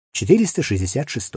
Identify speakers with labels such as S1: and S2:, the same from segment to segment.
S1: 466.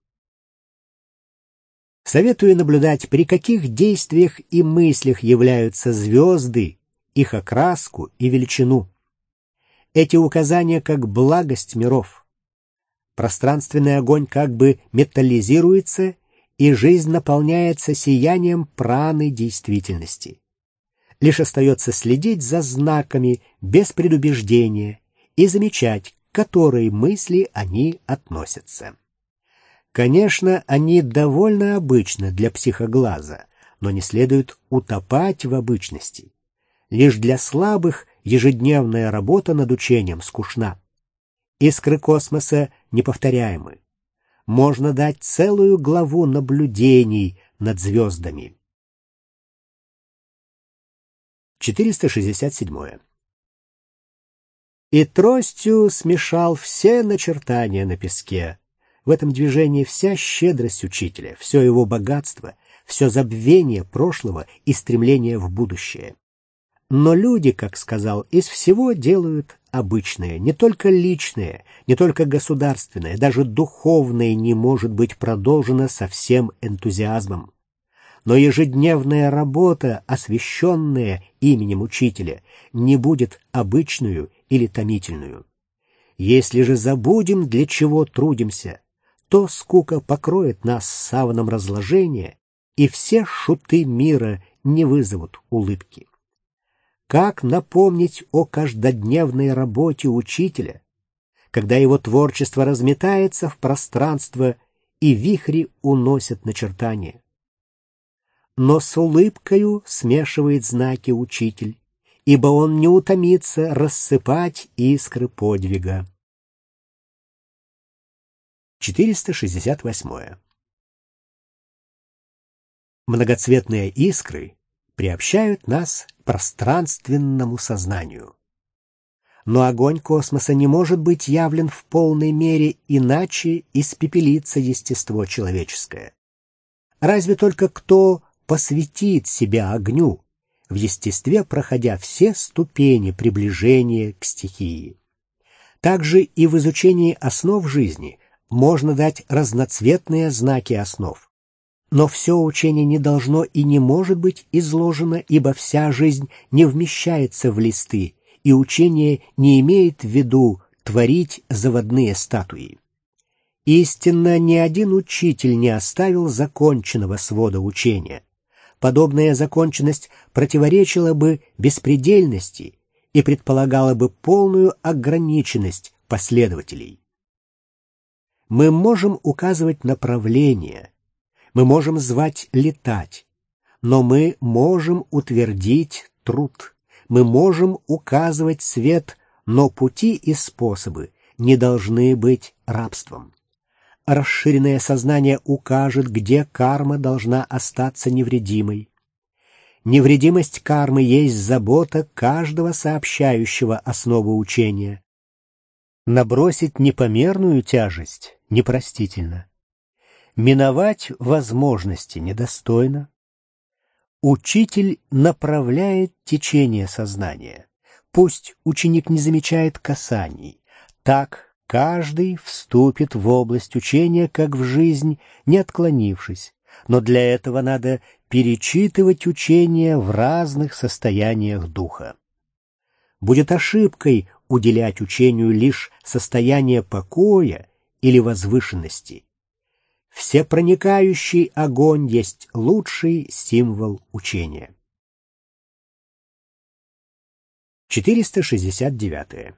S1: Советую наблюдать, при каких действиях и мыслях являются звезды, их окраску и величину. Эти указания как благость миров. Пространственный огонь как бы металлизируется, и жизнь наполняется сиянием праны действительности. Лишь остается следить за знаками без предубеждения и замечать, к которой мысли они относятся. Конечно, они довольно обычны для психоглаза, но не следует утопать в обычности. Лишь для слабых ежедневная работа над учением скучна. Искры космоса неповторяемы. Можно дать целую главу наблюдений над звездами. 467. И тростью смешал все начертания на песке. В этом движении вся щедрость учителя, все его богатство, все забвение прошлого и стремление в будущее. Но люди, как сказал, из всего делают обычное, не только личное, не только государственное, даже духовное не может быть продолжено со всем энтузиазмом. Но ежедневная работа, освященная именем учителя, не будет обычную или томительную. Если же забудем, для чего трудимся, то скука покроет нас саваном разложения, и все шуты мира не вызовут улыбки. Как напомнить о каждодневной работе учителя, когда его творчество разметается в пространство и вихри уносят начертания? Но с улыбкою смешивает знаки учитель, ибо он не утомится рассыпать искры подвига. 468. Многоцветные искры приобщают нас к пространственному сознанию. Но огонь космоса не может быть явлен в полной мере, иначе испепелится естество человеческое. Разве только кто посвятит себя огню, в естестве проходя все ступени приближения к стихии. Также и в изучении основ жизни можно дать разноцветные знаки основ. Но все учение не должно и не может быть изложено, ибо вся жизнь не вмещается в листы, и учение не имеет в виду творить заводные статуи. Истинно, ни один учитель не оставил законченного свода учения. Подобная законченность противоречила бы беспредельности и предполагала бы полную ограниченность последователей. Мы можем указывать направление, мы можем звать летать, но мы можем утвердить труд, мы можем указывать свет, но пути и способы не должны быть рабством. Расширенное сознание укажет, где карма должна остаться невредимой. Невредимость кармы есть забота каждого сообщающего основу учения. Набросить непомерную тяжесть непростительно. Миновать возможности недостойно. Учитель направляет течение сознания. Пусть ученик не замечает касаний. Так каждый вступит в область учения, как в жизнь, не отклонившись. Но для этого надо перечитывать учение в разных состояниях духа. Будет ошибкой уделять учению лишь состояние покоя или возвышенности. Всепроникающий огонь есть лучший символ учения. 469.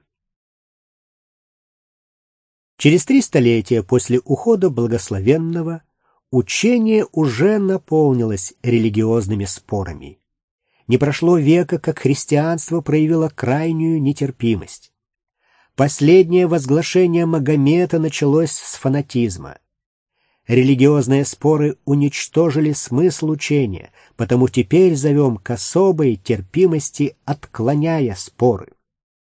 S1: Через 3 столетия после ухода благословенного учение уже наполнилось религиозными спорами. Не прошло века, как христианство проявило крайнюю нетерпимость. Последнее возглашение Магомета началось с фанатизма. Религиозные споры уничтожили смысл учения, потому теперь зовем к особой терпимости, отклоняя споры.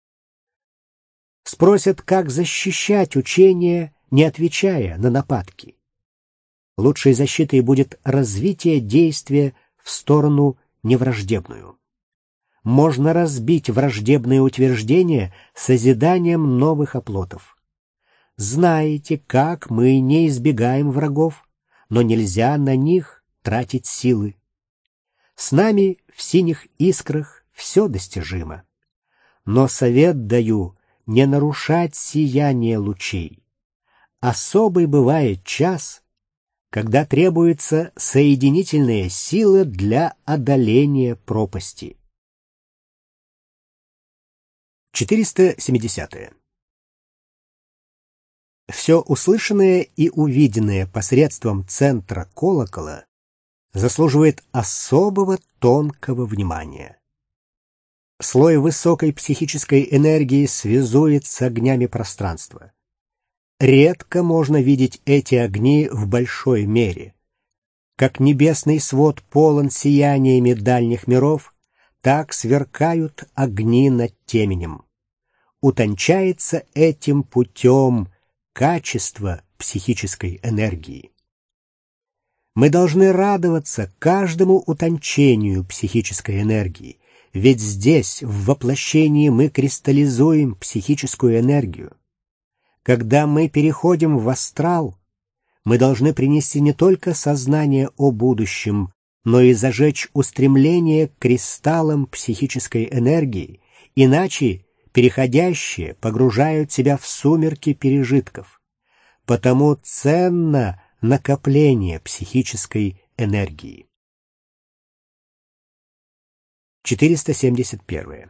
S1: Спросят, как защищать учение, не отвечая на нападки. Лучшей защитой будет развитие действия в сторону невраждебную. Можно разбить враждебные утверждения созиданием новых оплотов. знаете, как мы не избегаем врагов, но нельзя на них тратить силы. С нами в синих искрах все достижимо. Но совет даю не нарушать сияние лучей. Особый бывает час, когда требуется соединительная сила для одоления пропасти. 470. Все услышанное и увиденное посредством центра колокола заслуживает особого тонкого внимания. Слой высокой психической энергии связует с огнями пространства. Редко можно видеть эти огни в большой мере. Как небесный свод полон сияниями дальних миров, так сверкают огни над теменем. Утончается этим путем качество психической энергии. Мы должны радоваться каждому утончению психической энергии, ведь здесь, в воплощении, мы кристаллизуем психическую энергию. Когда мы переходим в астрал, мы должны принести не только сознание о будущем, но и зажечь устремление к кристаллам психической энергии, иначе переходящие погружают себя в сумерки пережитков. Потому ценно накопление психической энергии. 471.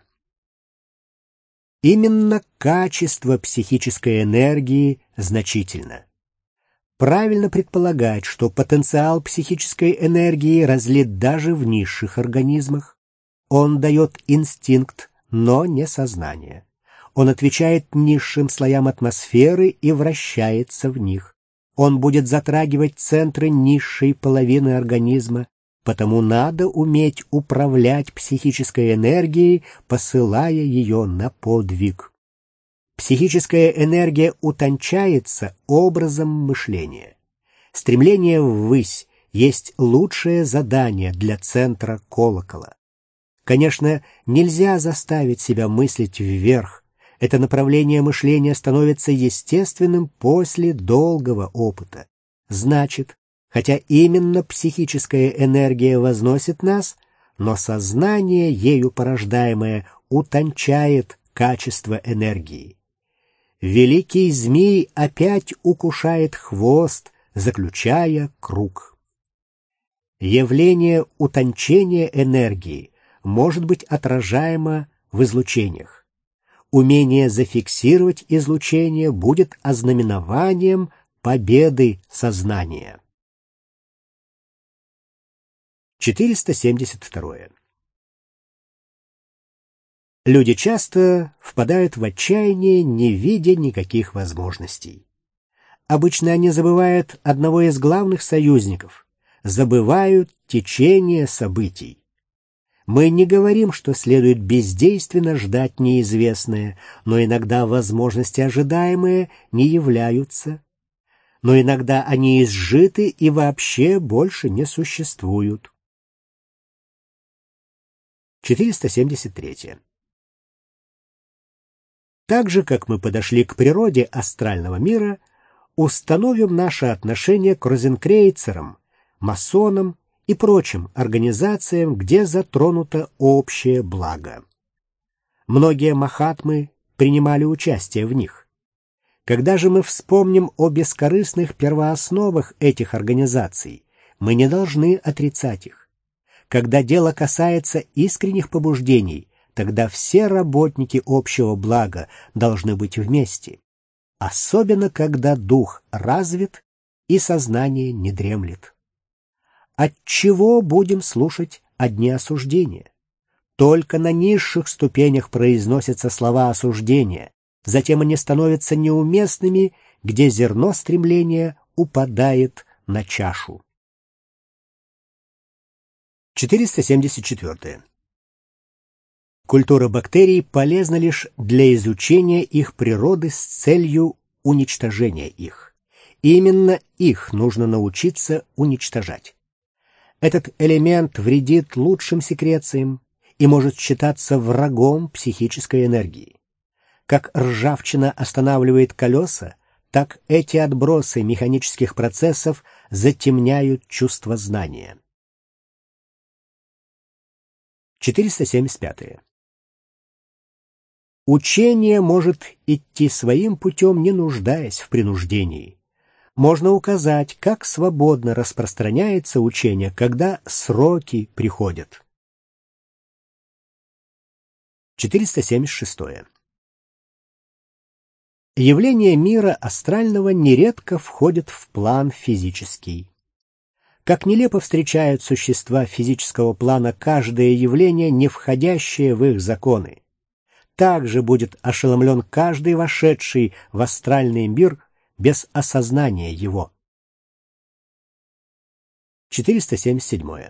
S1: Именно качество психической энергии значительно. Правильно предполагать, что потенциал психической энергии разлит даже в низших организмах. Он дает инстинкт, но не сознание. Он отвечает низшим слоям атмосферы и вращается в них. Он будет затрагивать центры низшей половины организма, потому надо уметь управлять психической энергией, посылая ее на подвиг. Психическая энергия утончается образом мышления. Стремление ввысь есть лучшее задание для центра колокола. Конечно, нельзя заставить себя мыслить вверх. Это направление мышления становится естественным после долгого опыта. Значит, хотя именно психическая энергия возносит нас, но сознание, ею порождаемое, утончает качество энергии. Великий змей опять укушает хвост, заключая круг. Явление утончения энергии может быть отражаемо в излучениях. Умение зафиксировать излучение будет ознаменованием победы сознания. 472. Люди часто впадают в отчаяние, не видя никаких возможностей. Обычно они забывают одного из главных союзников, забывают течение событий. Мы не говорим, что следует бездейственно ждать неизвестное, но иногда возможности ожидаемые не являются. Но иногда они изжиты и вообще больше не существуют. 473. Так же, как мы подошли к природе астрального мира, установим наше отношение к розенкрейцерам, масонам и прочим организациям, где затронуто общее благо. Многие махатмы принимали участие в них. Когда же мы вспомним о бескорыстных первоосновах этих организаций, мы не должны отрицать их. Когда дело касается искренних побуждений, тогда все работники общего блага должны быть вместе, особенно когда дух развит и сознание не дремлет. Отчего будем слушать одни осуждения? Только на низших ступенях произносятся слова осуждения, затем они становятся неуместными, где зерно стремления упадает на чашу. 474. Культура бактерий полезна лишь для изучения их природы с целью уничтожения их. Именно их нужно научиться уничтожать. Этот элемент вредит лучшим секрециям и может считаться врагом психической энергии. Как ржавчина останавливает колеса, так эти отбросы механических процессов затемняют чувство знания. 475. Учение может идти своим путем, не нуждаясь в принуждении. Можно указать, как свободно распространяется учение, когда сроки приходят. 476. Явления мира астрального нередко входят в план физический. Как нелепо встречают существа физического плана каждое явление, не входящее в их законы. Также будет ошеломлен каждый вошедший в астральный мир без осознания его. 477.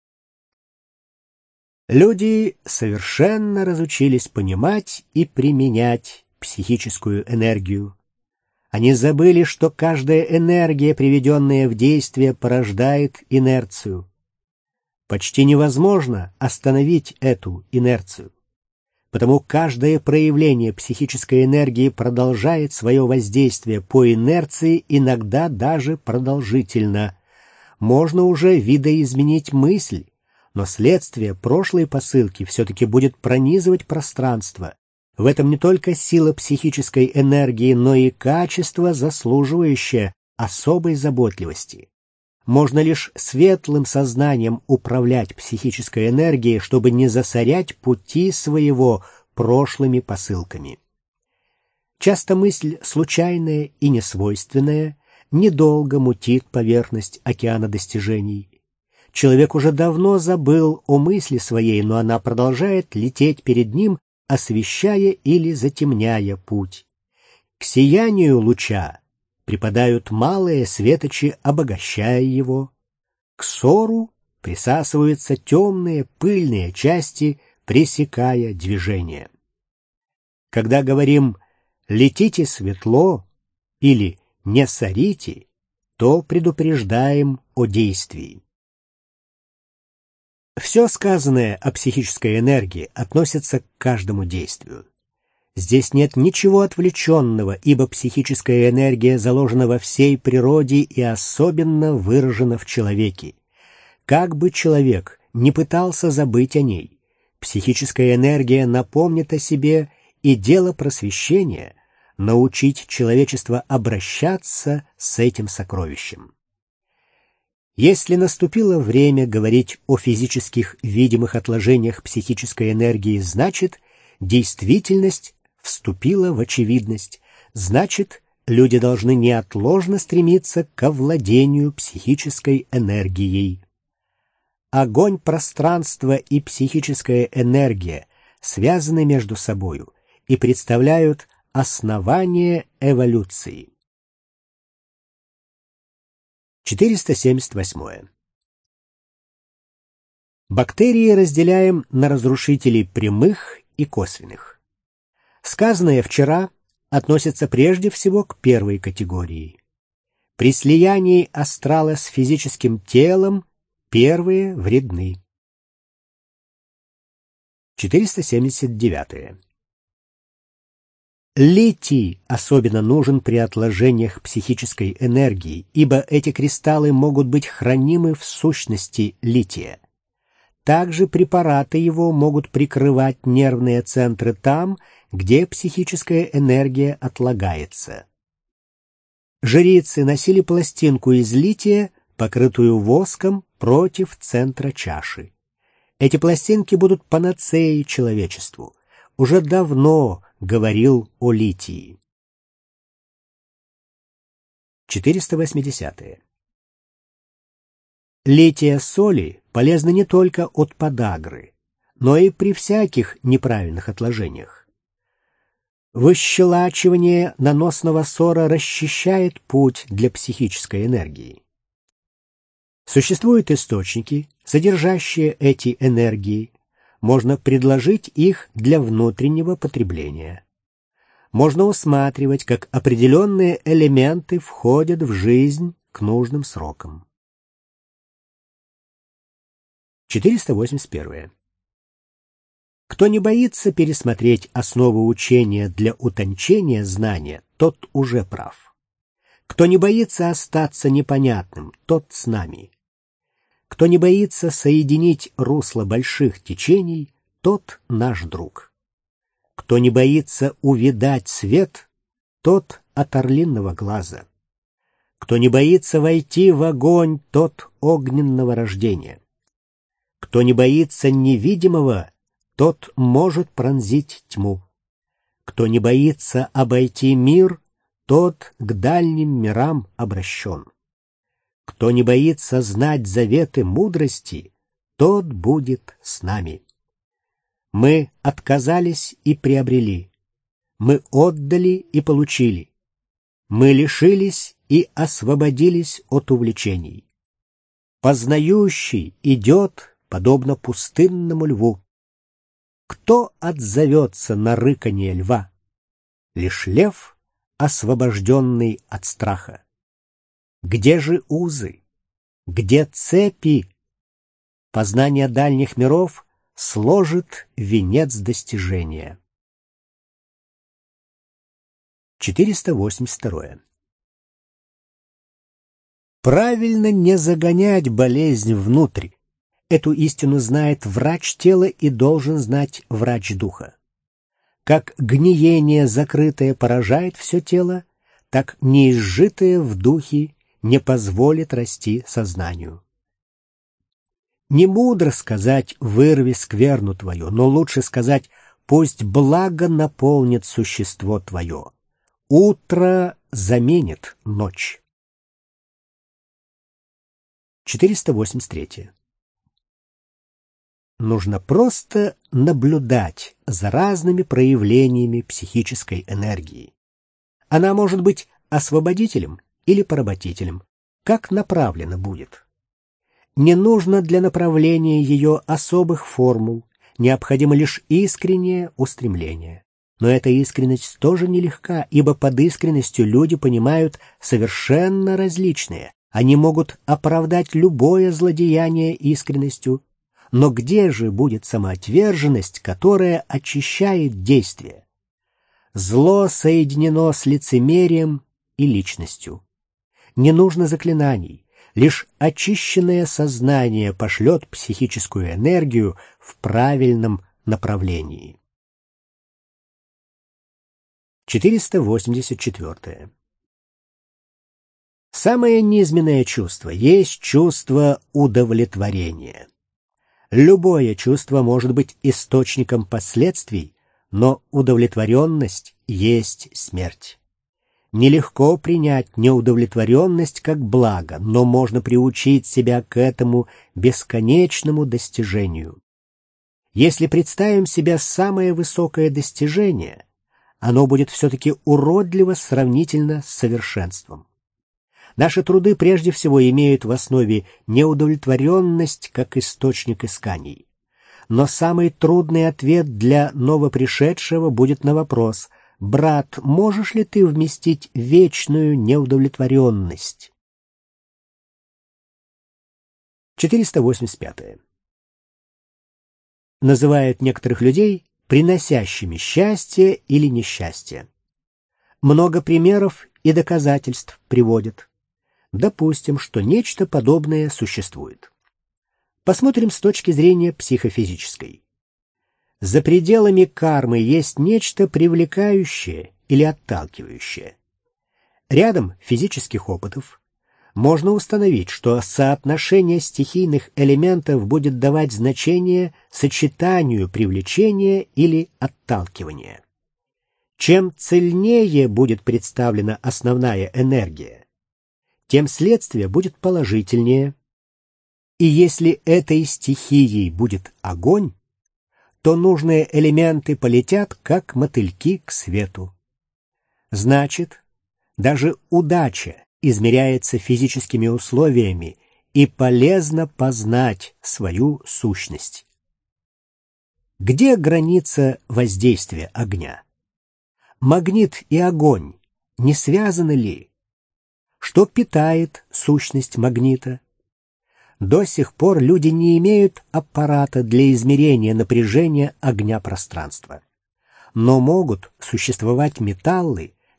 S1: Люди совершенно разучились понимать и применять психическую энергию. Они забыли, что каждая энергия, приведенная в действие, порождает инерцию. Почти невозможно остановить эту инерцию. Потому каждое проявление психической энергии продолжает свое воздействие по инерции, иногда даже продолжительно. Можно уже видоизменить мысль, но следствие прошлой посылки все-таки будет пронизывать пространство. В этом не только сила психической энергии, но и качество, заслуживающее особой заботливости. Можно лишь светлым сознанием управлять психической энергией, чтобы не засорять пути своего прошлыми посылками. Часто мысль случайная и несвойственная недолго мутит поверхность океана достижений. Человек уже давно забыл о мысли своей, но она продолжает лететь перед ним, освещая или затемняя путь. К сиянию луча припадают малые светочи, обогащая его. К ссору присасываются темные пыльные части, пресекая движение. Когда говорим «летите светло» или «не сорите», то предупреждаем о действии. Все сказанное о психической энергии относится к каждому действию. Здесь нет ничего отвлеченного, ибо психическая энергия заложена во всей природе и особенно выражена в человеке. Как бы человек не пытался забыть о ней, психическая энергия напомнит о себе, и дело просвещения — научить человечество обращаться с этим сокровищем. Если наступило время говорить о физических видимых отложениях психической энергии, значит, действительность вступила в очевидность, значит, люди должны неотложно стремиться к овладению психической энергией. Огонь пространства и психическая энергия связаны между собою и представляют основание эволюции. 478. Бактерии разделяем на разрушителей прямых и косвенных. Сказанное вчера относится прежде всего к первой категории. При слиянии астрала с физическим телом первые вредны. 479. Литий особенно нужен при отложениях психической энергии, ибо эти кристаллы могут быть хранимы в сущности лития. Также препараты его могут прикрывать нервные центры там, где психическая энергия отлагается. Жрицы носили пластинку из лития, покрытую воском, против центра чаши. Эти пластинки будут панацеей человечеству. Уже давно говорил о литии. 480. Лития соли полезна не только от подагры, но и при всяких неправильных отложениях. Выщелачивание наносного сора расчищает путь для психической энергии. Существуют источники, содержащие эти энергии. Можно предложить их для внутреннего потребления. Можно усматривать, как определенные элементы входят в жизнь к нужным срокам. 481. Кто не боится пересмотреть основы учения для утончения знания, тот уже прав. Кто не боится остаться непонятным, тот с нами. Кто не боится соединить русло больших течений, тот наш друг. Кто не боится увидать свет, тот от орлиного глаза. Кто не боится войти в огонь, тот огненного рождения. Кто не боится невидимого, тот может пронзить тьму. Кто не боится обойти мир, тот к дальним мирам обращен. Кто не боится знать заветы мудрости, тот будет с нами. Мы отказались и приобрели. Мы отдали и получили. Мы лишились и освободились от увлечений. Познающий идет, подобно пустынному льву. Кто отзовется на рыканье льва? Лишь лев, освобожденный от страха. Где же узы? Где цепи? Познание дальних миров сложит венец достижения. 482. Правильно не загонять болезнь внутрь. Эту истину знает врач тела и должен знать врач духа. Как гниение закрытое поражает все тело, так неизжитое в духе не позволит расти сознанию. Не мудро сказать «вырви скверну твою», но лучше сказать «пусть благо наполнит существо твое». Утро заменит ночь. 483. Нужно просто наблюдать за разными проявлениями психической энергии. Она может быть освободителем или поработителем, как направлена будет. Не нужно для направления ее особых формул, необходимо лишь искреннее устремление. Но эта искренность тоже нелегка, ибо под искренностью люди понимают совершенно различные. Они могут оправдать любое злодеяние искренностью. Но где же будет самоотверженность, которая очищает действие? Зло соединено с лицемерием и личностью. Не нужно заклинаний. Лишь очищенное сознание пошлет психическую энергию в правильном направлении. 484. Самое низменное чувство есть чувство удовлетворения. Любое чувство может быть источником последствий, но удовлетворенность есть смерть. Нелегко принять неудовлетворенность как благо, но можно приучить себя к этому бесконечному достижению. Если представим себе самое высокое достижение, оно будет все-таки уродливо сравнительно с совершенством. Наши труды прежде всего имеют в основе неудовлетворенность как источник исканий. Но самый трудный ответ для новопришедшего будет на вопрос: «Брат, можешь ли ты вместить вечную неудовлетворенность?» 485. Называют некоторых людей приносящими счастье или несчастье. Много примеров и доказательств приводят. Допустим, что нечто подобное существует. Посмотрим с точки зрения психофизической. За пределами кармы есть нечто привлекающее или отталкивающее. Рядом физических опытов можно установить, что соотношение стихийных элементов будет давать значение сочетанию привлечения или отталкивания. Чем цельнее будет представлена основная энергия, тем следствие будет положительнее. И если этой стихией будет огонь, то нужные элементы полетят, как мотыльки, к свету. Значит, даже удача измеряется физическими условиями, и полезно познать свою сущность. Где граница воздействия огня? Магнит и огонь не связаны ли? Что питает сущность магнита? До сих пор люди не имеют аппарата для измерения напряжения огня пространства. Но могут существовать металлы,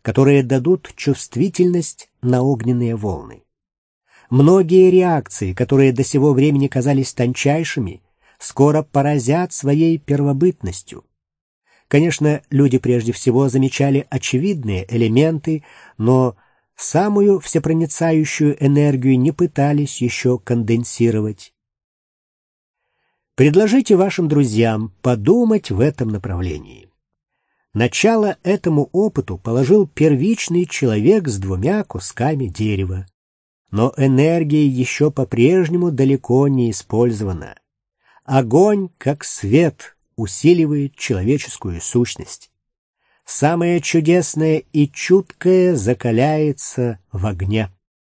S1: которые дадут чувствительность на огненные волны. Многие реакции, которые до сего времени казались тончайшими, скоро поразят своей первобытностью. Конечно, люди прежде всего замечали очевидные элементы, но самую всепроницающую энергию не пытались еще конденсировать. Предложите вашим друзьям подумать в этом направлении. Начало этому опыту положил первичный человек с 2 кусками дерева. Но энергия еще по-прежнему далеко не использована. Огонь, как свет, усиливает человеческую сущность. Самое чудесное и чуткое закаляется в огне.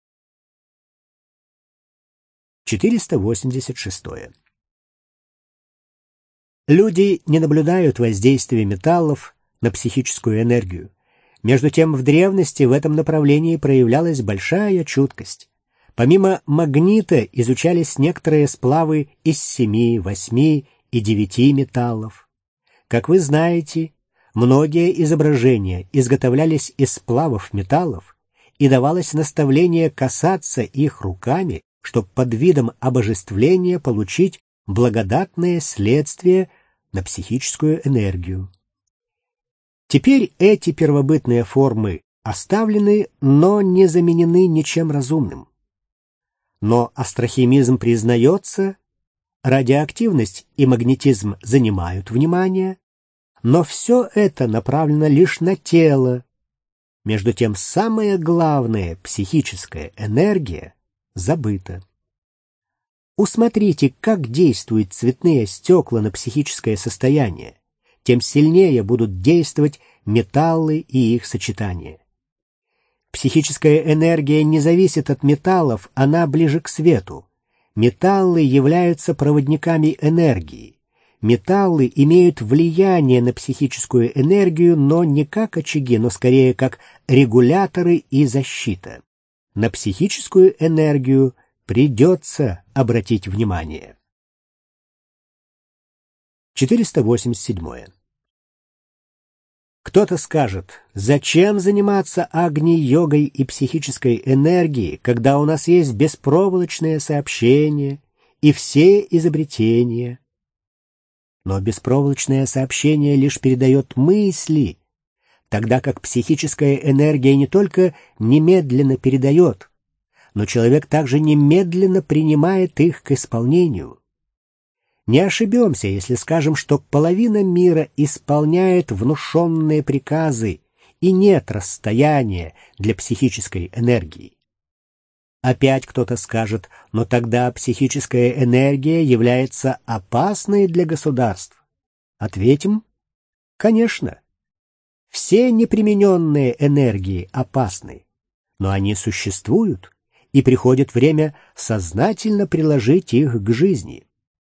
S1: 486. Люди не наблюдают воздействия металлов на психическую энергию. Между тем, в древности в этом направлении проявлялась большая чуткость. Помимо магнита изучались некоторые сплавы из 7, 8 и 9 металлов. Как вы знаете, многие изображения изготовлялись из сплавов металлов, и давалось наставление касаться их руками, чтобы под видом обожествления получить благодатное следствие на психическую энергию. Теперь эти первобытные формы оставлены, но не заменены ничем разумным. Но астрохимизм признается, радиоактивность и магнетизм занимают внимание, но все это направлено лишь на тело. Между тем, самая главная психическая энергия забыта. Усмотрите, как действуют цветные стекла на психическое состояние. Тем сильнее будут действовать металлы и их сочетания. Психическая энергия не зависит от металлов, она ближе к свету. Металлы являются проводниками энергии. Металлы имеют влияние на психическую энергию, но не как очаги, но скорее как регуляторы и защита. На психическую энергию придется обратить внимание. 487. Кто-то скажет, зачем заниматься агни-йогой и психической энергией, когда у нас есть беспроволочное сообщение и все изобретения? Но беспроволочное сообщение лишь передает мысли, тогда как психическая энергия не только немедленно передает, но человек также немедленно принимает их к исполнению. Не ошибемся, если скажем, что половина мира исполняет внушенные приказы, и нет расстояния для психической энергии. Опять кто-то скажет, но тогда психическая энергия является опасной для государств. Ответим, конечно. Все непримененные энергии опасны, но они существуют, и приходит время сознательно приложить их к жизни.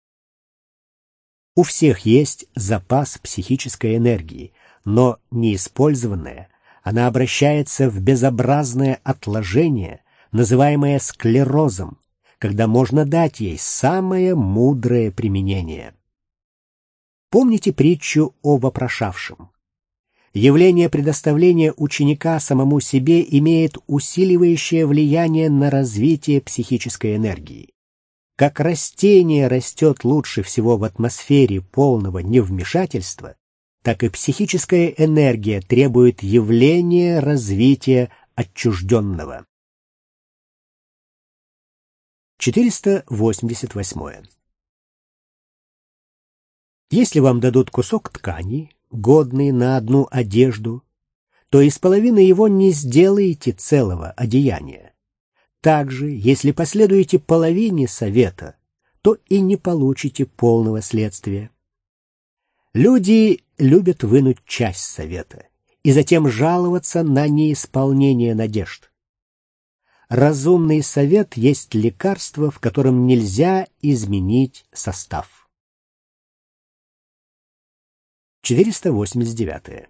S1: У всех есть запас психической энергии, но неиспользованная, она обращается в безобразное отложение, называемое склерозом, когда можно дать ей самое мудрое применение. Помните притчу о вопрошавшем? Явление предоставления ученика самому себе имеет усиливающее влияние на развитие психической энергии. Как растение растет лучше всего в атмосфере полного невмешательства, так и психическая энергия требует явления развития отчужденного. 488. Если вам дадут кусок ткани, годный на одну одежду, то из половины его не сделаете целого одеяния. Также, если последуете половине совета, то и не получите полного следствия. Люди любят вынуть часть совета и затем жаловаться на неисполнение надежд. Разумный совет есть лекарство, в котором нельзя изменить состав. 489.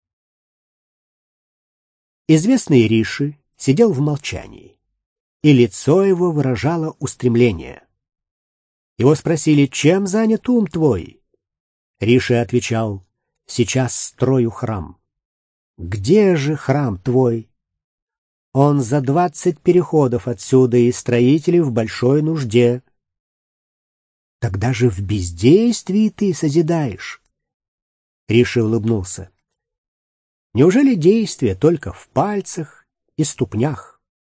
S1: Известный Риши сидел в молчании, и лицо его выражало устремление. Его спросили, чем занят ум твой? Риши отвечал, сейчас строю храм. Где же храм твой? Он за 20 переходов отсюда, и строители в большой нужде. Тогда же в бездействии ты созидаешь. Риши улыбнулся. Неужели действие только в пальцах и ступнях?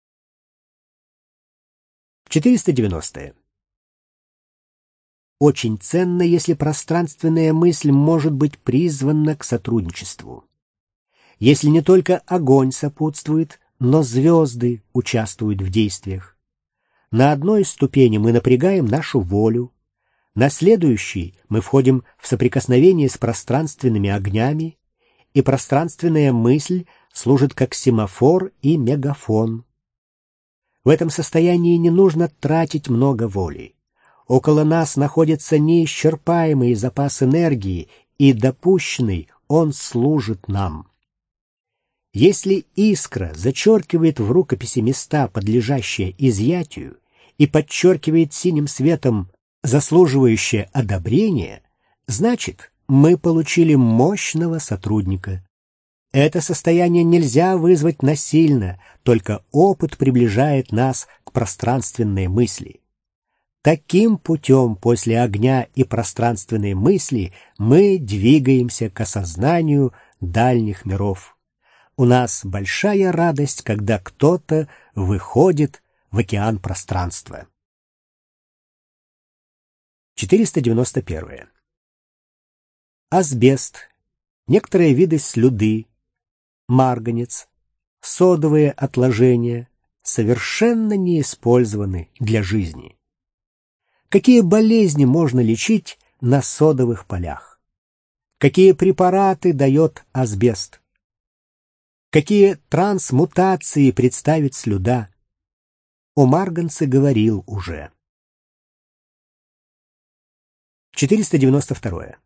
S1: 490. Очень ценно, если пространственная мысль может быть призвана к сотрудничеству. Если не только огонь сопутствует, но звезды участвуют в действиях. На одной ступени мы напрягаем нашу волю, на следующей мы входим в соприкосновение с пространственными огнями, и пространственная мысль служит как семафор и мегафон. В этом состоянии не нужно тратить много воли. Около нас находится неисчерпаемый запас энергии, и допущенный он служит нам. Если искра зачеркивает в рукописи места, подлежащие изъятию, и подчеркивает синим светом заслуживающее одобрения, значит, мы получили мощного сотрудника. Это состояние нельзя вызвать насильно, только опыт приближает нас к пространственной мысли. Таким путем после огня и пространственной мысли мы двигаемся к осознанию дальних миров. У нас большая радость, когда кто-то выходит в океан пространства. 491. Асбест, некоторые виды слюды, марганец, содовые отложения совершенно не использованы для жизни. Какие болезни можно лечить на содовых полях? Какие препараты дает асбест? Какие трансмутации представит слюда? О марганце говорил уже. 492.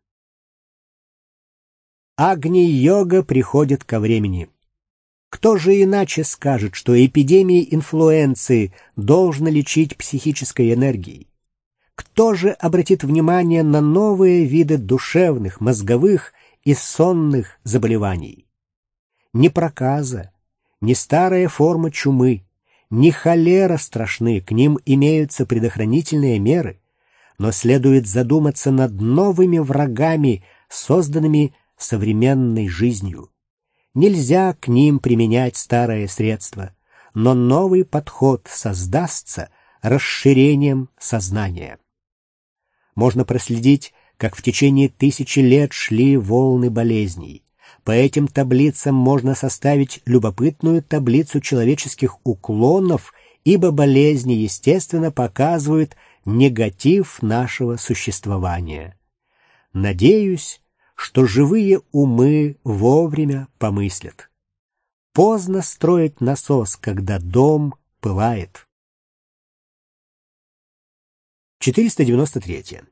S1: Агни-йога приходит ко времени. Кто же иначе скажет, что эпидемии инфлюенции должно лечить психической энергией? Кто же обратит внимание на новые виды душевных, мозговых и сонных заболеваний? Ни проказа, ни старая форма чумы, ни холера страшны, к ним имеются предохранительные меры, но следует задуматься над новыми врагами, созданными современной жизнью. Нельзя к ним применять старое средство, но новый подход создастся расширением сознания. Можно проследить, как в течение 1000 лет шли волны болезней. По этим таблицам можно составить любопытную таблицу человеческих уклонов, ибо болезни, естественно, показывают негатив нашего существования. Надеюсь, что живые умы вовремя помыслят. Поздно строить насос, когда дом пылает. 493.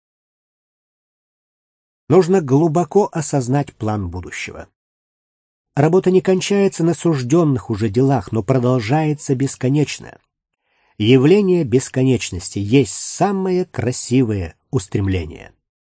S1: Нужно глубоко осознать план будущего. Работа не кончается на сужденных уже делах, но продолжается бесконечно. Явление бесконечности есть самое красивое устремление.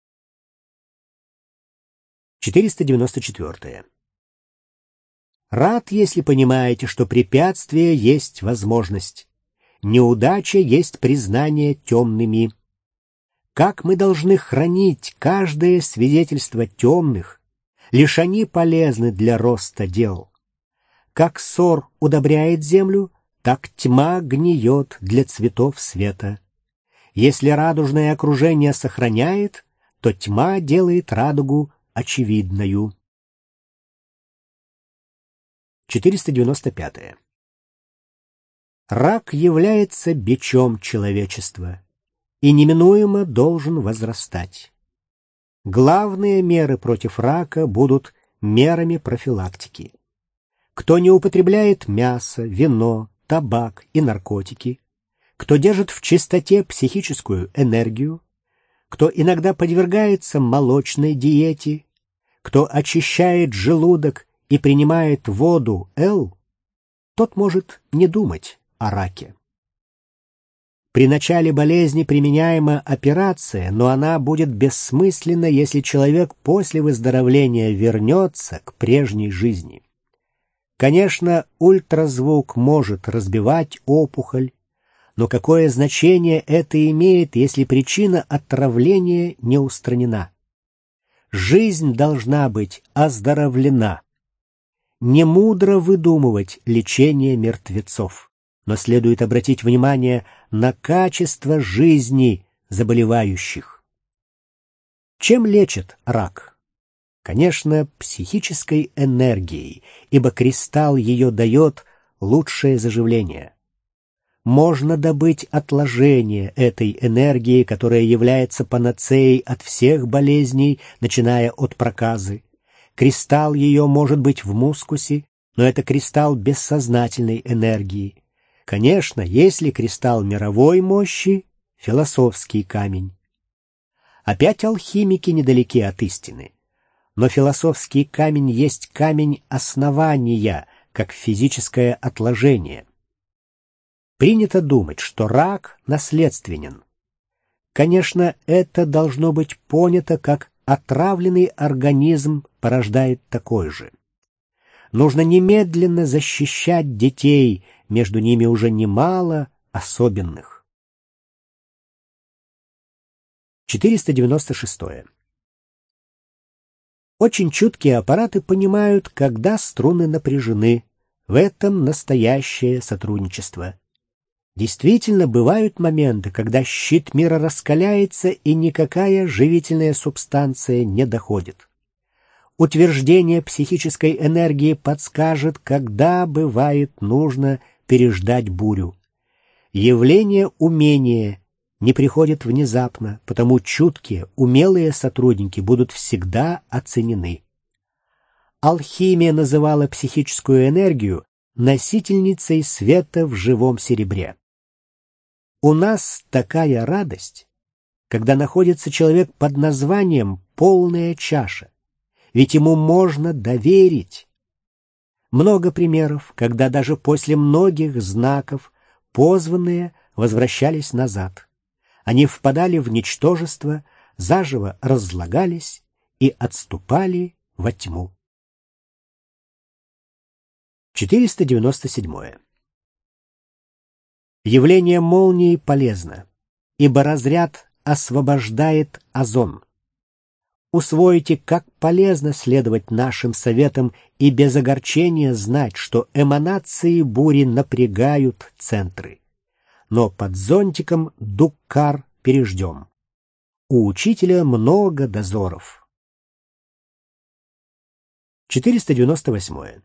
S1: 494. Рад, если понимаете, что препятствие есть возможность. Неудача есть признание темными. Как мы должны хранить каждое свидетельство темных, лишь они полезны для роста дел. Как ссор удобряет землю, так тьма гниет для цветов света. Если радужное окружение сохраняет, то тьма делает радугу очевидною. 495. Рак является бичом человечества и неминуемо должен возрастать. Главные меры против рака будут мерами профилактики. Кто не употребляет мясо, вино, табак и наркотики, кто держит в чистоте психическую энергию, кто иногда подвергается молочной диете, кто очищает желудок и принимает воду Л, тот может не думать о раке. При начале болезни применяема операция, но она будет бессмысленна, если человек после выздоровления вернется к прежней жизни. Конечно, ультразвук может разбивать опухоль, но какое значение это имеет, если причина отравления не устранена? Жизнь должна быть оздоровлена. Не мудро выдумывать лечение мертвецов, но следует обратить внимание на качество жизни заболевающих. Чем лечат рак? Конечно, психической энергией, ибо кристалл ее дает лучшее заживление. Можно добыть отложение этой энергии, которая является панацеей от всех болезней, начиная от проказы. Кристалл ее может быть в мускусе, но это кристалл бессознательной энергии. Конечно, если кристалл мировой мощи — философский камень. Опять алхимики недалеки от истины. Но философский камень есть камень основания, как физическое отложение. Принято думать, что рак наследственен. Конечно, это должно быть понято, как отравленный организм порождает такой же. Нужно немедленно защищать детей, между ними уже немало особенных. 496. Очень чуткие аппараты понимают, когда струны напряжены. В этом настоящее сотрудничество. Действительно, бывают моменты, когда щит мира раскаляется, и никакая живительная субстанция не доходит. Утверждение психической энергии подскажет, когда бывает нужно переждать бурю. Явление умения не приходит внезапно, потому чуткие, умелые сотрудники будут всегда оценены. Алхимия называла психическую энергию носительницей света в живом серебре. У нас такая радость, когда находится человек под названием «полная чаша», ведь ему можно доверить. Много примеров, когда даже после многих знаков позванные возвращались назад. Они впадали в ничтожество, заживо разлагались и отступали во тьму. 497. Явление молнии полезно, ибо разряд освобождает озон. Усвойте, как полезно следовать нашим советам и без огорчения знать, что эманации бури напрягают центры. Но под зонтиком Дуккар переждем. У учителя много дозоров. 498.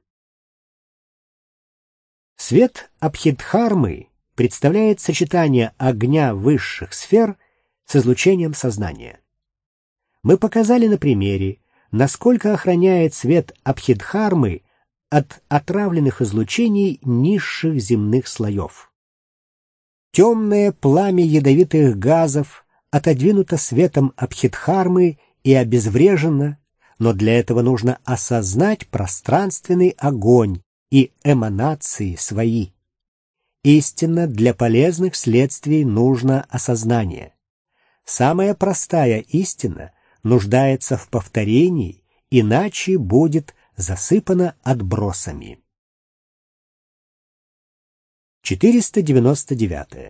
S1: Свет Абхидхармы представляет сочетание огня высших сфер с излучением сознания. Мы показали на примере, насколько охраняет свет Абхидхармы от отравленных излучений низших земных слоев. Темное пламя ядовитых газов отодвинуто светом Абхидхармы и обезврежено, но для этого нужно осознать пространственный огонь и эманации свои. Истинно для полезных следствий нужно осознание. Самая простая истина нуждается в повторении, иначе будет засыпана отбросами. 499.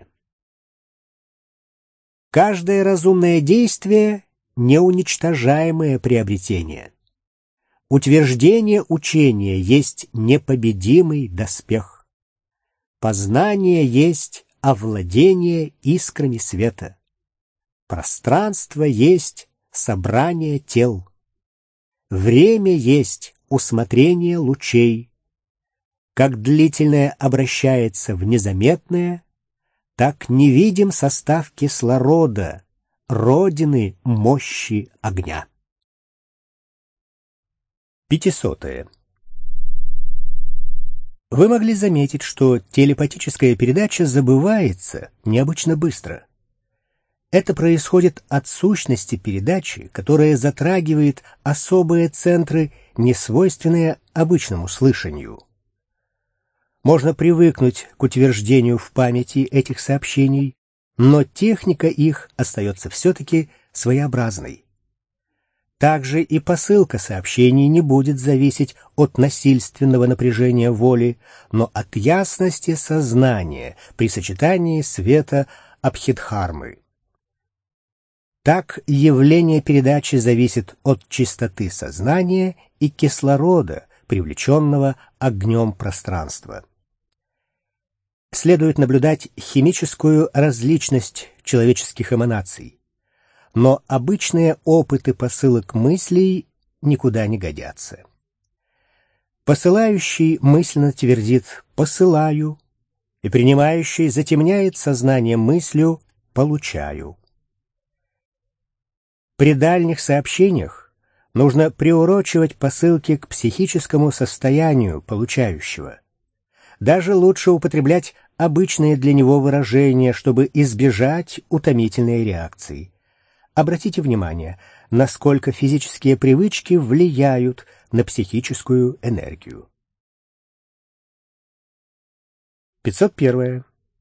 S1: Каждое разумное действие — неуничтожаемое приобретение. Утверждение учения есть непобедимый доспех. Познание есть овладение искрами света. Пространство есть собрание тел. Время есть усмотрение лучей. Как длительное обращается в незаметное, так не видим состав кислорода, родины мощи огня. 500. Вы могли заметить, что телепатическая передача забывается необычно быстро. Это происходит от сущности передачи, которая затрагивает особые центры, несвойственные обычному слышанию. Можно привыкнуть к утверждению в памяти этих сообщений, но техника их остается все-таки своеобразной. Также и посылка сообщений не будет зависеть от насильственного напряжения воли, но от ясности сознания при сочетании света Абхидхармы. Так явление передачи зависит от чистоты сознания и кислорода, привлеченного огнем пространства. Следует наблюдать химическую различность человеческих эманаций, но обычные опыты посылок мыслей никуда не годятся. Посылающий мысленно твердит «посылаю», и принимающий затемняет сознание мыслью «получаю». При дальних сообщениях нужно приурочивать посылки к психическому состоянию получающего. Даже лучше употреблять обычные для него выражения, чтобы избежать утомительной реакции. Обратите внимание, насколько физические привычки влияют на психическую энергию. 501.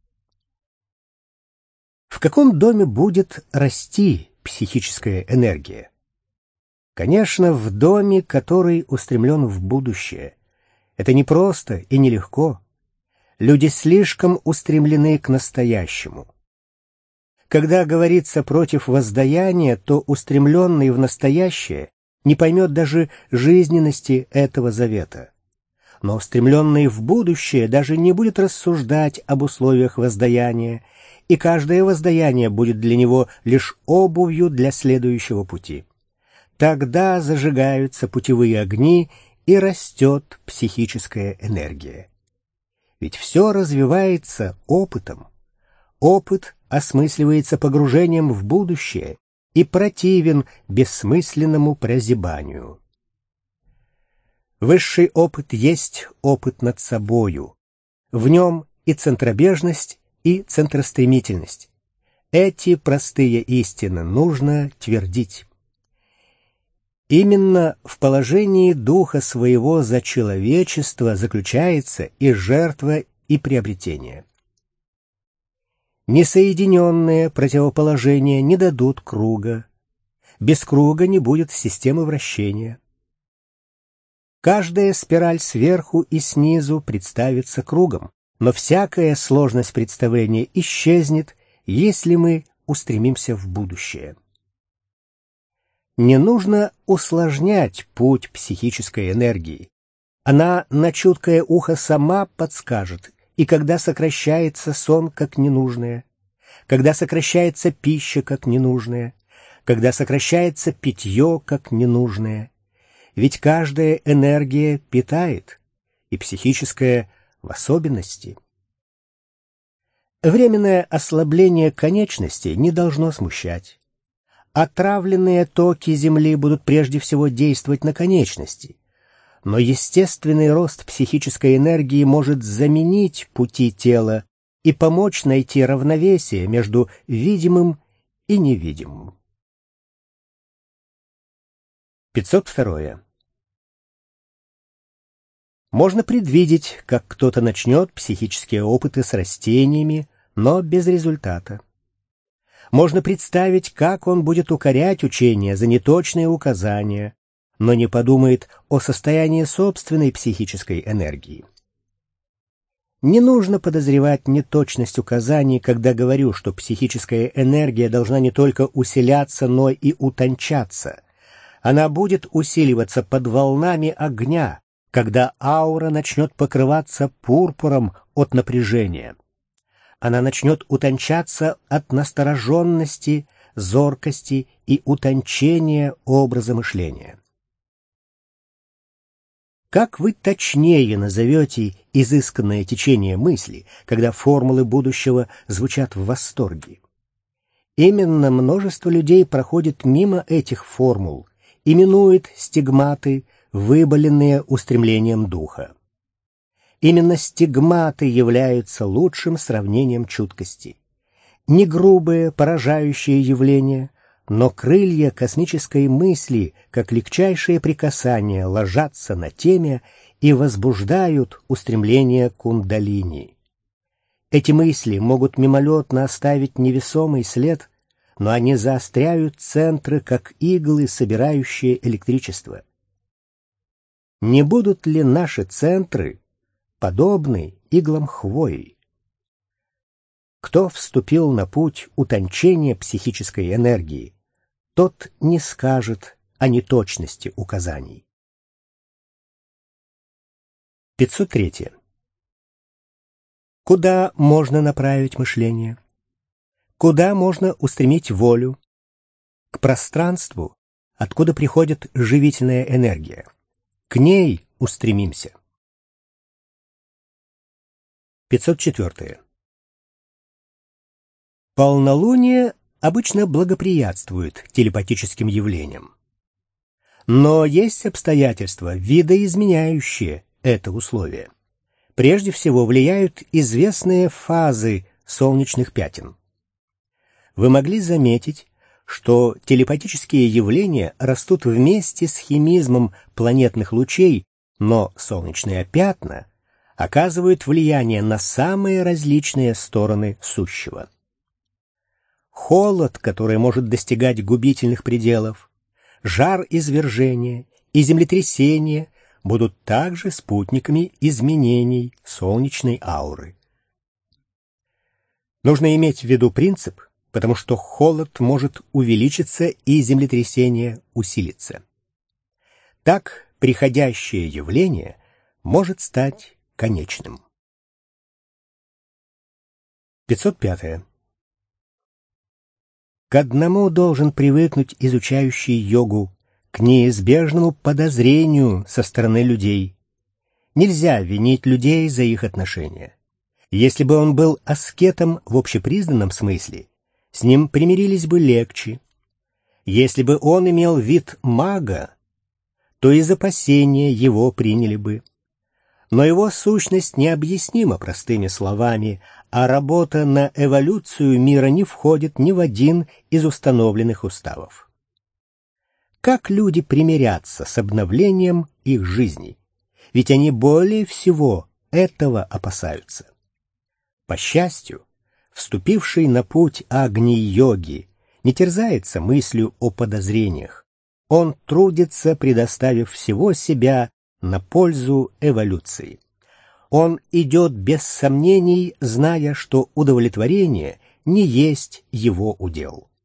S1: В каком доме будет расти психическая энергия? Конечно, в доме, который устремлен в будущее. Это непросто и нелегко. Люди слишком устремлены к настоящему. Когда говорится против воздаяния, то устремленный в настоящее не поймет даже жизненности этого завета. Но устремленный в будущее даже не будет рассуждать об условиях воздаяния, и каждое воздаяние будет для него лишь обувью для следующего пути. Тогда зажигаются путевые огни и растет психическая энергия. Ведь все развивается опытом. Опыт осмысливается погружением в будущее и противен бессмысленному прозябанию. Высший опыт есть опыт над собою. В нем и центробежность, и центростремительность. Эти простые истины нужно твердить. Именно в положении духа своего за человечество заключается и жертва, и приобретение. Несоединенные противоположения не дадут круга. Без круга не будет системы вращения. Каждая спираль сверху и снизу представится кругом, но всякая сложность представления исчезнет, если мы устремимся в будущее. Не нужно усложнять путь психической энергии. Она на чуткое ухо сама подскажет, и когда сокращается сон как ненужное, когда сокращается пища как ненужная, когда сокращается питье как ненужное. Ведь каждая энергия питает, и психическая в особенности. Временное ослабление конечностей не должно смущать. Отравленные токи Земли будут прежде всего действовать на конечности, но естественный рост психической энергии может заменить пути тела и помочь найти равновесие между видимым и невидимым. 502. Можно предвидеть, как кто-то начнет психические опыты с растениями, но без результата. Можно представить, как он будет укорять учение за неточные указания, но не подумает о состоянии собственной психической энергии. Не нужно подозревать неточность указаний, когда говорю, что психическая энергия должна не только усиляться, но и утончаться. Она будет усиливаться под волнами огня, когда аура начнет покрываться пурпуром от напряжения. Она начнет утончаться от настороженности, зоркости и утончения образа мышления. Как вы точнее назовете изысканное течение мысли, когда формулы будущего звучат в восторге? Именно множество людей проходит мимо этих формул и минует стигматы, выболенные устремлением духа. Именно стигматы являются лучшим сравнением чуткости. Не грубые, поражающие явления, но крылья космической мысли, как легчайшие прикасания, ложатся на темя и возбуждают устремление кундалини. Эти мысли могут мимолетно оставить невесомый след, но они заостряют центры, как иглы, собирающие электричество. Не будут ли наши центры подобны иглам хвои? Кто вступил на путь утончения психической энергии, тот не скажет о неточности указаний. 503. Куда можно направить мышление? Куда можно устремить волю? К пространству, откуда приходит живительная энергия. К ней устремимся. 504. Полнолуние обычно благоприятствует телепатическим явлениям. Но есть обстоятельства, видоизменяющие это условие. Прежде всего влияют известные фазы солнечных пятен. Вы могли заметить, что телепатические явления растут вместе с химизмом планетных лучей, но солнечные пятна оказывают влияние на самые различные стороны сущего. Холод, который может достигать губительных пределов, жар извержения и землетрясения будут также спутниками изменений солнечной ауры. Нужно иметь в виду принцип, потому что холод может увеличиться и землетрясение усилиться. Так приходящее явление может стать конечным. 505. К одному должен привыкнуть изучающий йогу, к неизбежному подозрению со стороны людей. Нельзя винить людей за их отношения. Если бы он был аскетом в общепризнанном смысле, с ним примирились бы легче. Если бы он имел вид мага, то из опасения его приняли бы. Но его сущность необъяснима простыми словами, а работа на эволюцию мира не входит ни в один из установленных уставов. Как люди примирятся с обновлением их жизни? Ведь они более всего этого опасаются. По счастью, вступивший на путь Агни-йоги не терзается мыслью о подозрениях. Он трудится, предоставив всего себя на пользу эволюции. Он идет без сомнений, зная, что удовлетворение не есть его удел.